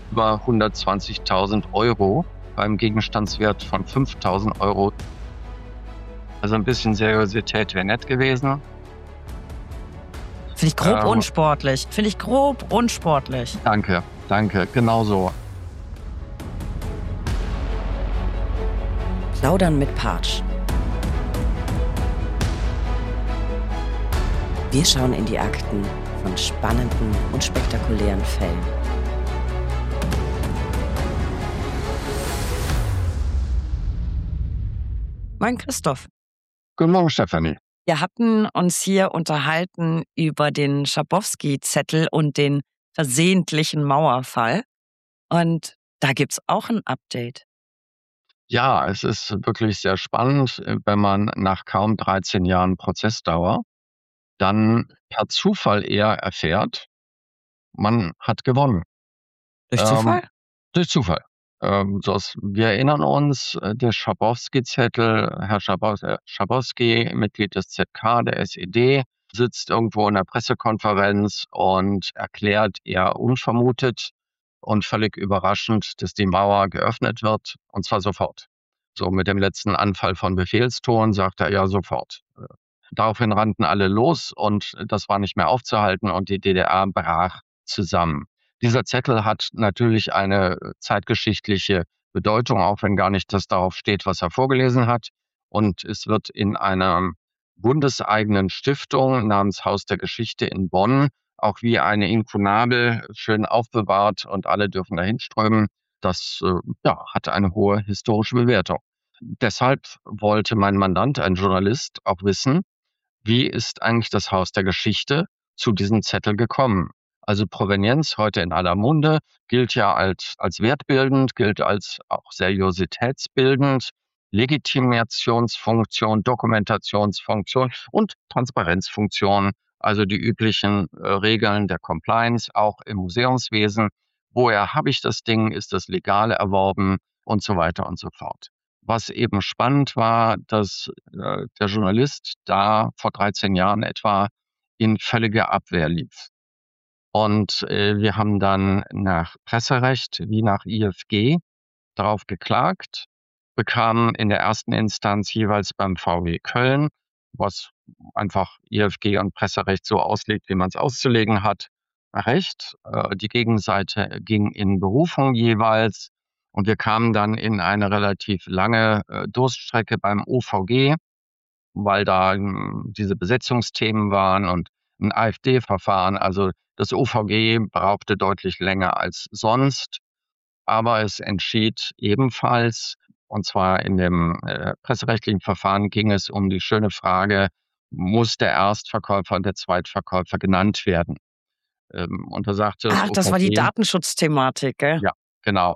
über 120.000 Euro beim Gegenstandswert von 5.000 Euro. Also ein bisschen Seriosität wäre nett gewesen. Finde ich grob unsportlich. Danke, genau so. Plaudern mit Partsch. Wir schauen in die Akten von spannenden und spektakulären Fällen. Moin Christoph. Guten Morgen, Stefanie. Wir hatten uns hier unterhalten über den Schabowski-Zettel und den versehentlichen Mauerfall. Und da gibt's auch ein Update. Ja, es ist wirklich sehr spannend, wenn man nach kaum 13 Jahren Prozessdauer dann per Zufall eher erfährt, man hat gewonnen. Durch Zufall? Durch Zufall. Wir erinnern uns, der Schabowski-Zettel, Herr Schabowski, Mitglied des ZK, der SED, sitzt irgendwo in der Pressekonferenz und erklärt eher unvermutet und völlig überraschend, dass die Mauer geöffnet wird, und zwar sofort. So mit dem letzten Anfall von Befehlston sagt er ja sofort. Daraufhin rannten alle los und das war nicht mehr aufzuhalten und die DDR brach zusammen. Dieser Zettel hat natürlich eine zeitgeschichtliche Bedeutung, auch wenn gar nicht das darauf steht, was er vorgelesen hat. Und es wird in einer bundeseigenen Stiftung namens Haus der Geschichte in Bonn auch wie eine Inkunabel schön aufbewahrt und alle dürfen dahin strömen. Das hat eine hohe historische Bewertung. Deshalb wollte mein Mandant, ein Journalist, auch wissen, wie ist eigentlich das Haus der Geschichte zu diesem Zettel gekommen? Also Provenienz, heute in aller Munde, gilt ja als wertbildend, gilt als auch seriositätsbildend, Legitimationsfunktion, Dokumentationsfunktion und Transparenzfunktion, also die üblichen Regeln der Compliance, auch im Museumswesen. Woher habe ich das Ding? Ist das legal erworben? Und so weiter und so fort. Was eben spannend war, dass der Journalist da vor 13 Jahren etwa in völliger Abwehr lief. Und wir haben dann nach Presserecht wie nach IFG darauf geklagt, bekamen in der ersten Instanz jeweils beim VW Köln, was einfach IFG und Presserecht so auslegt, wie man es auszulegen hat, Recht. Die Gegenseite ging in Berufung jeweils. Und wir kamen dann in eine relativ lange Durststrecke beim OVG, weil da diese Besetzungsthemen waren und ein AfD-Verfahren. Also das OVG brauchte deutlich länger als sonst, aber es entschied ebenfalls, und zwar in dem presserechtlichen Verfahren ging es um die schöne Frage, muss der Erstverkäufer und der Zweitverkäufer genannt werden? Und da sagte das Ach, das war die OVG, Datenschutzthematik, gell? ja, genau.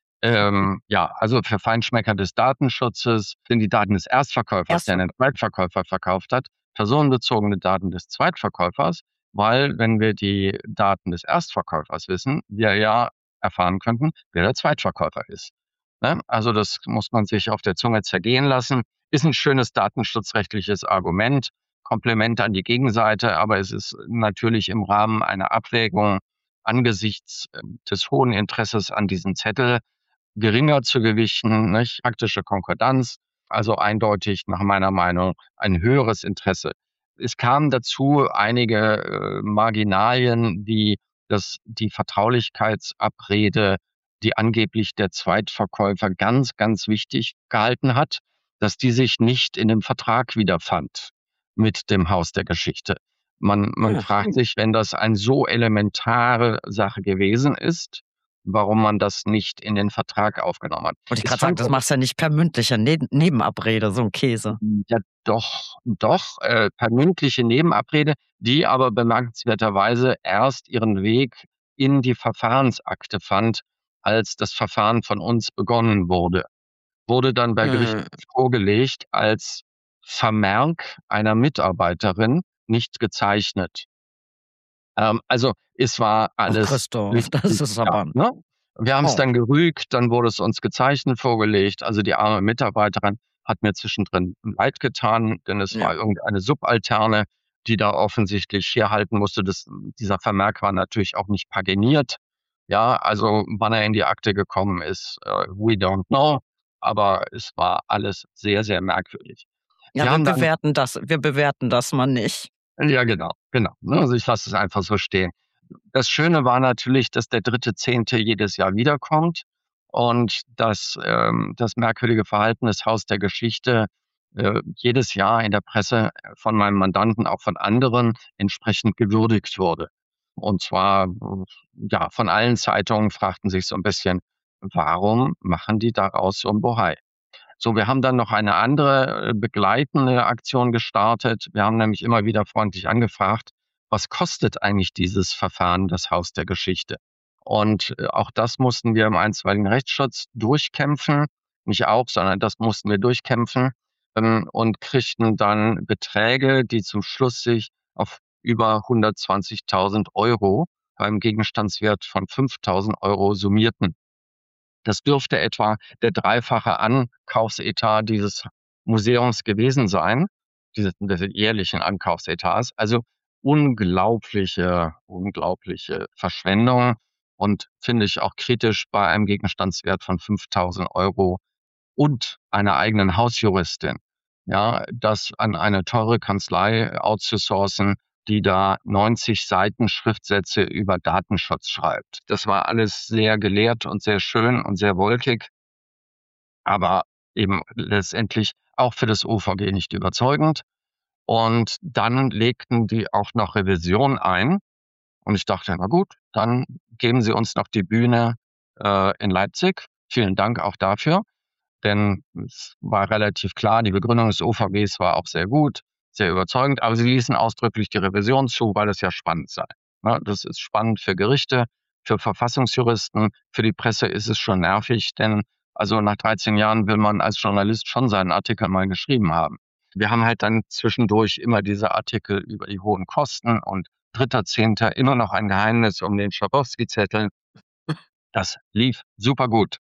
Also für Feinschmecker des Datenschutzes sind die Daten des Erstverkäufers, der einen Zweitverkäufer verkauft hat, personenbezogene Daten des Zweitverkäufers, weil wenn wir die Daten des Erstverkäufers wissen, wir ja erfahren könnten, wer der Zweitverkäufer ist. Ne? Also das muss man sich auf der Zunge zergehen lassen. Ist ein schönes datenschutzrechtliches Argument, Kompliment an die Gegenseite, aber es ist natürlich im Rahmen einer Abwägung angesichts des hohen Interesses an diesem Zettel geringer zu gewichten, nicht? Praktische Konkordanz, also eindeutig nach meiner Meinung ein höheres Interesse. Es kamen dazu einige Marginalien, wie die Vertraulichkeitsabrede, die angeblich der Zweitverkäufer ganz, ganz wichtig gehalten hat, dass die sich nicht in dem Vertrag wiederfand mit dem Haus der Geschichte. Man fragt sich, wenn das eine so elementare Sache gewesen ist, warum man das nicht in den Vertrag aufgenommen hat. Wollte ich gerade sagen, das machst du ja nicht per mündlicher Nebenabrede, so ein Käse. Ja, doch, per mündliche Nebenabrede, die aber bemerkenswerterweise erst ihren Weg in die Verfahrensakte fand, als das Verfahren von uns begonnen wurde. Wurde dann bei Gericht vorgelegt als Vermerk einer Mitarbeiterin, nicht gezeichnet. Also es war alles. Christoph, das ist aber. Ne? Wir haben es dann gerügt, dann wurde es uns gezeichnet vorgelegt. Also die arme Mitarbeiterin hat mir zwischendrin leid getan, denn es war irgendeine Subalterne, die da offensichtlich herhalten musste. Dieser Vermerk war natürlich auch nicht paginiert. Ja, also wann er in die Akte gekommen ist, we don't know, aber es war alles sehr, sehr merkwürdig. Ja, Wir haben dann wir bewerten das mal nicht. Ja, genau, genau. Ne, also ich lasse es einfach so stehen. Das Schöne war natürlich, dass der 3.10. jedes Jahr wiederkommt und dass, das merkwürdige Verhalten des Haus der Geschichte, jedes Jahr in der Presse von meinem Mandanten, auch von anderen, entsprechend gewürdigt wurde. Und zwar, ja, von allen Zeitungen fragten sich so ein bisschen: „Warum machen die daraus so 'n Bohai?“ So, wir haben dann noch eine andere, begleitende Aktion gestartet. Wir haben nämlich immer wieder freundlich angefragt: „Was kostet eigentlich dieses Verfahren, das Haus der Geschichte?“ Und, auch das mussten wir im einstweiligen Rechtsschutz durchkämpfen. Nicht auch, sondern das mussten wir durchkämpfen, und kriegten dann Beträge, die zum Schluss sich auf über 120.000 € beim Gegenstandswert von 5.000 € summierten. Das dürfte etwa der dreifache Ankaufsetat dieses Museums gewesen sein, des jährlichen Ankaufsetats. Also unglaubliche Verschwendung und finde ich auch kritisch bei einem Gegenstandswert von 5.000 € und einer eigenen Hausjuristin, ja, das an eine teure Kanzlei outzusourcen, die da 90 Seiten Schriftsätze über Datenschutz schreibt. Das war alles sehr gelehrt und sehr schön und sehr wolkig, aber eben letztendlich auch für das OVG nicht überzeugend. Und dann legten die auch noch Revision ein und ich dachte: „Na gut, dann geben Sie uns noch die Bühne, in Leipzig.“ Vielen Dank auch dafür. Denn es war relativ klar, die Begründung des OVGs war auch sehr gut, sehr überzeugend, aber sie ließen ausdrücklich die Revision zu, weil es ja spannend sei. Ne, das ist spannend für Gerichte, für Verfassungsjuristen, für die Presse ist es schon nervig, denn also nach 13 Jahren will man als Journalist schon seinen Artikel mal geschrieben haben. Wir haben halt dann zwischendurch immer diese Artikel über die hohen Kosten und 3.10. immer noch ein Geheimnis um den Schabowski-Zettel. Das lief super gut.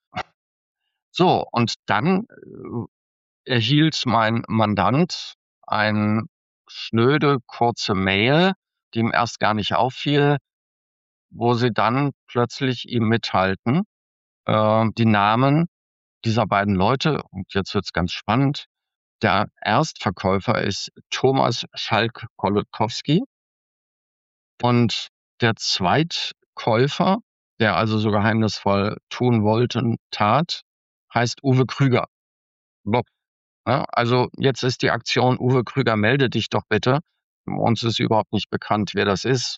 So, und dann, erhielt mein Mandant eine schnöde, kurze Mail, die ihm erst gar nicht auffiel, wo sie dann plötzlich ihm mitteilten, die Namen dieser beiden Leute. Und jetzt wird's ganz spannend. Der Erstverkäufer ist Thomas Schalk-Golodkowski und der Zweitkäufer, der also so geheimnisvoll tun wollte und tat, heißt Uwe Krüger. Bob. Ne? Also jetzt ist die Aktion Uwe Krüger, melde dich doch bitte. Uns ist überhaupt nicht bekannt, wer das ist.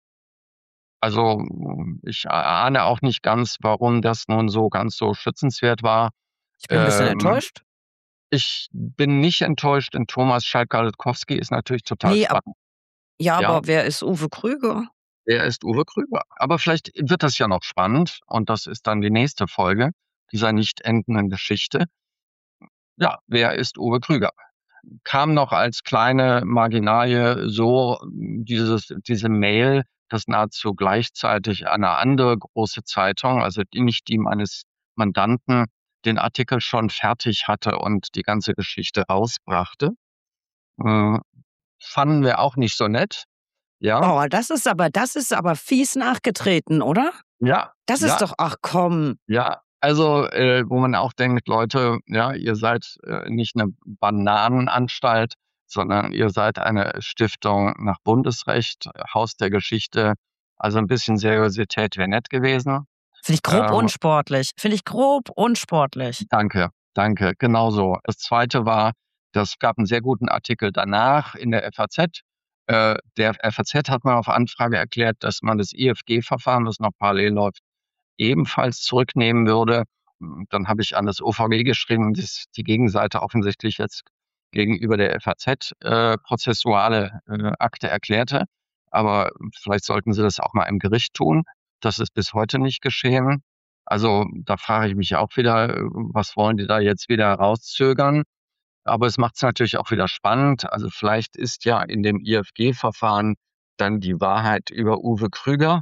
Also ich ahne auch nicht ganz, warum das nun so ganz so schützenswert war. Ich bin 'n bisschen Ähm, enttäuscht. Ich bin nicht enttäuscht, denn Thomas Schalk-Galkowski ist natürlich total Ne, spannend. ja, Ja, aber wer ist Uwe Krüger? er ist Uwe Krüger. Aber vielleicht wird das ja noch spannend und das ist dann die nächste Folge dieser nicht endenden Geschichte. Ja, wer ist Uwe Krüger? Kam noch als kleine Marginalie so diese Mail, dass nahezu gleichzeitig eine andere große Zeitung, also nicht die meines Mandanten, den Artikel schon fertig hatte und die ganze Geschichte rausbrachte. Äh, Fanden wir auch nicht so nett, ja. Oh, das ist aber fies nachgetreten, oder? Ja, Das ist ja, doch, ach komm. ja. Also, wo man auch denkt: „Leute, ja, ihr seid, nicht 'ne Bananenanstalt, sondern ihr seid eine Stiftung nach Bundesrecht, Haus der Geschichte. Also 'n bisschen Seriosität wäre nett gewesen.“ Finde ich grob Ähm, unsportlich. Finde ich grob unsportlich. Danke, danke, genau so. Das Zweite war, das gab 'n sehr guten Artikel danach in der FAZ. Der FAZ hat mal auf Anfrage erklärt, dass man das IFG-Verfahren, das noch parallel läuft, ebenfalls zurücknehmen würde. Dann habe ich an das OVG geschrieben, dass die Gegenseite offensichtlich jetzt gegenüber der FAZ, prozessuale, Akte erklärte. Aber vielleicht sollten sie das auch mal im Gericht tun. Das ist bis heute nicht geschehen. Also, da frage ich mich auch wieder, was wollen die da jetzt wieder rauszögern? Aber es macht's natürlich auch wieder spannend. Also, vielleicht ist ja in dem IFG-Verfahren dann die Wahrheit über Uwe Krüger.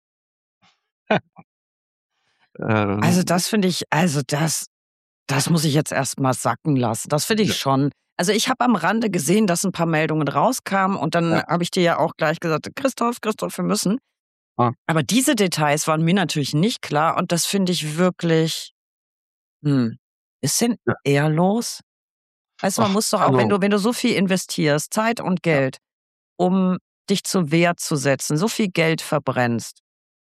Also, Ähm, das finde ich das muss ich jetzt erst mal sacken lassen. Das finde ja, ich schon. Also, ich habe am Rande gesehen, dass 'n paar Meldungen rauskamen und dann ja, habe ich dir ja auch gleich gesagt: Christoph, wir müssen. Ja, Aber diese Details waren mir natürlich nicht klar und das finde ich wirklich, bisschen ja. ehrlos. Weißt du, man Ach, muss doch auch, wenn also, du so viel investierst, Zeit und ja, Geld, um dich zur Wehr zu setzen, so viel Geld verbrennst,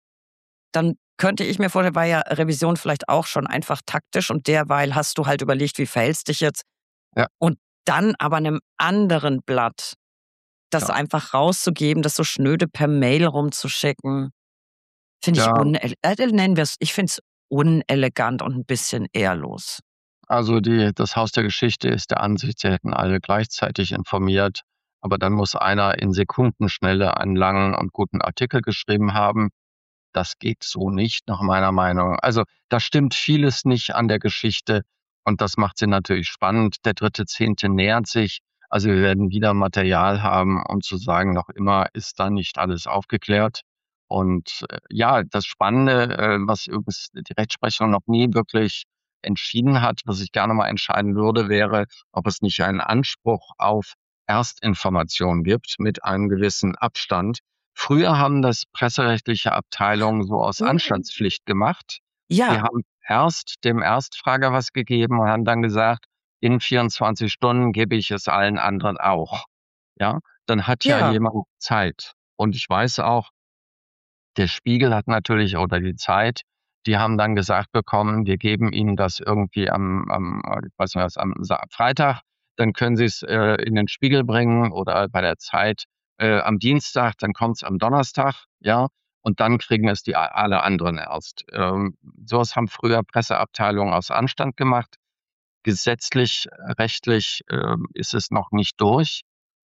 dann könnte ich mir vorstellen, war ja Revision vielleicht auch schon einfach taktisch und derweil hast du halt überlegt, wie verhältst dich jetzt ja, und dann aber 'nem anderen Blatt das ja, einfach rauszugeben, das so schnöde per Mail rumzuschicken, finde ich ja. nennen wir's, ich finde es unelegant und 'n bisschen ehrlos. Also, das Haus der Geschichte ist der Ansicht, sie hätten alle gleichzeitig informiert, aber dann muss einer in Sekundenschnelle einen langen und guten Artikel geschrieben haben. Das geht so nicht nach meiner Meinung. Also, da stimmt vieles nicht an der Geschichte und das macht sie natürlich spannend. Der 3.10. nähert sich. Also, wir werden wieder Material haben, um zu sagen, noch immer ist da nicht alles aufgeklärt. Und, ja, das Spannende, was übrigens die Rechtsprechung noch nie wirklich entschieden hat, was ich gerne mal entscheiden würde, wäre, ob es nicht einen Anspruch auf Erstinformation gibt mit einem gewissen Abstand. Früher haben das presserechtliche Abteilungen so aus Oh. Anstandspflicht gemacht. Die Ja, haben erst dem Erstfrager was gegeben und haben dann gesagt: „In 24 Stunden gebe ich es allen anderen auch." Ja, dann hat ja ja, jemand Zeit. Und ich weiß auch, der Spiegel hat natürlich oder die Zeit, die haben dann gesagt bekommen: „Wir geben Ihnen das irgendwie ich weiß nicht was, am Freitag, dann können Sie's, in den Spiegel bringen oder bei der Zeit, am Dienstag, dann kommt's am Donnerstag, ja, und dann kriegen es die alle anderen erst." So was haben früher Presseabteilungen aus Anstand gemacht. Gesetzlich, rechtlich, ist es noch nicht durch.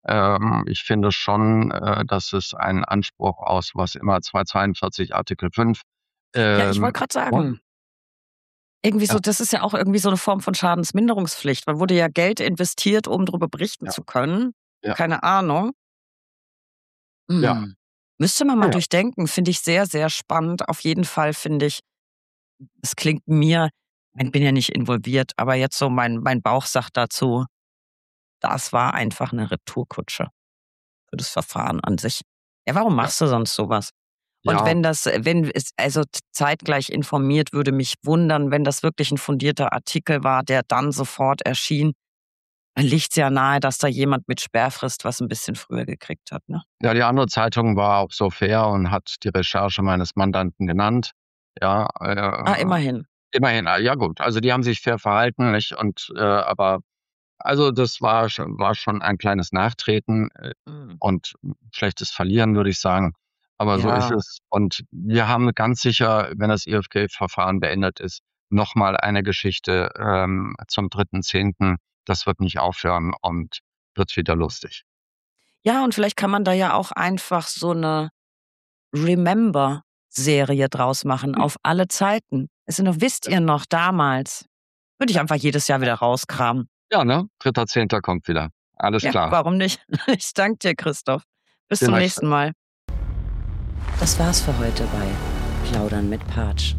Ich finde schon, dass es einen Anspruch aus was immer 242 Artikel 5, ja, ich ähm, wollte grad ja, sagen, irgendwie ja, so, das ist ja auch irgendwie so 'ne Form von Schadensminderungspflicht. Man wurde ja Geld investiert, um drüber berichten ja, zu können. ja, Keine Ahnung. ja, Müsste man ja, mal ja, durchdenken, finde ich sehr, sehr spannend. Auf jeden Fall finde ich, es klingt mir, ich bin ja nicht involviert, aber jetzt so mein Bauch sagt dazu, das war einfach 'ne Retourkutsche für das Verfahren an sich. Ja, warum ja, machst du sonst so was? Und ja, wenn es also zeitgleich informiert, würde mich wundern, wenn das wirklich 'n fundierter Artikel war, der dann sofort erschien, dann liegt's ja nahe, dass da jemand mit Sperrfrist was 'n bisschen früher gekriegt hat, ne? ja, die andere Zeitung war auch so fair und hat die Recherche meines Mandanten genannt. Ja, Ah, immerhin. immerhin, ja gut. Also, die haben sich fair verhalten, nicht? Und, aber also, das war schon ein kleines Nachtreten, Mhm. und schlechtes Verlieren, würde ich sagen. Aber so ist Ja. es. Und wir haben ganz sicher, wenn das IFG-Verfahren beendet ist, noch mal eine Geschichte, zum 3.10. Das wird nicht aufhören und wird wieder lustig. Ja, und vielleicht kann man da ja auch einfach so 'ne Remember-Serie draus machen auf alle Zeiten. Also, noch wisst ihr noch damals? Würde ich Ja, einfach jedes Jahr wieder rauskramen. ja, ne? 3.10. kommt wieder. Alles Ja, klar. warum nicht? Ich danke dir, Christoph. Bis Den zum Recht. nächsten Mal. Das war's für heute bei Plaudern mit Patsch.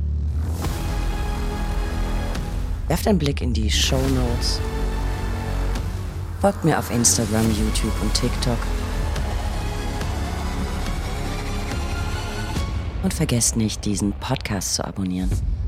Werft einen Blick in die Shownotes. Folgt mir auf Instagram, YouTube und TikTok. Und vergesst nicht, diesen Podcast zu abonnieren.